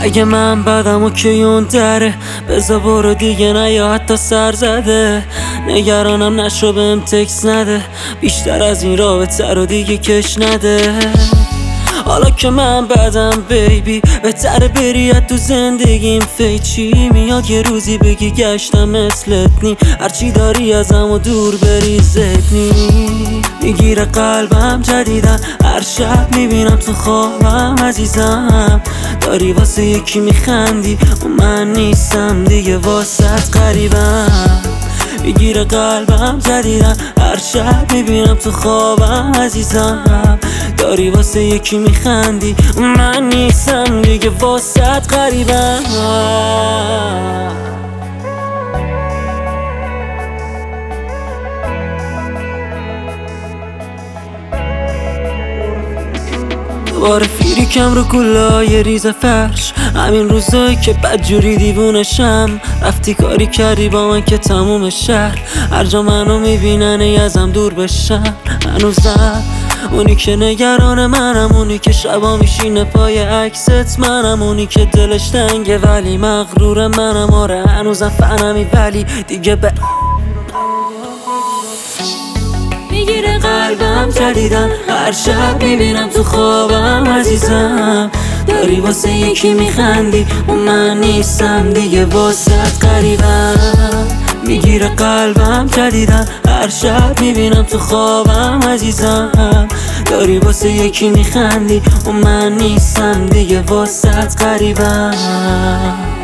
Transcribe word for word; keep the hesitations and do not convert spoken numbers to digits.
اگه من بدم و که اون دره بزا برو دیگه نه یا حتی سر زده. نگرانم نشو بهم تکس نده، بیشتر از این رابطه رو دیگه کش نده. حالا که من بدم بیبی بهتره بری از تو زندگیم فیچی. میاد یه روزی بگی گشتم مثلت نی، هرچی داری ازم و دور بری زدنی. میگیره قلبم جدیدن هر شب میبینم تو خوابم عزیزم. داری واسه یکی میخندی و من نیستم دیگه واسط غریبم. میگیره قلبم جدیدن هر شب میبینم تو خوابم عزیزم. داری واسه یکی میخندی و من نیستم دیگه واسط غریبم. دوباره فیریکم رو گلای ریز فرش، همین روزایی که بدجوری دیوونشم. رفتی کاری کردی با من که تموم شهر هر جا منو میبینن ازم دور بشن. هنوزم اونی که نگران منم، اونی که شبا میشینه پای عکست منم، اونی که دلش تنگه ولی مغرور منم. آره هنوزم فنمی ولی دیگه به میگیره قلبم جدیدن هر شب میبینم تو خوابم عزیزم. داری واسه یکی میخندی و من نیستم دیگه واسط غریبم. میگیره قلبم جدیدن هر شب میبینم تو خوابم عزیزم. داری واسه یکی میخندی و من نیستم دیگه واسط غریبم.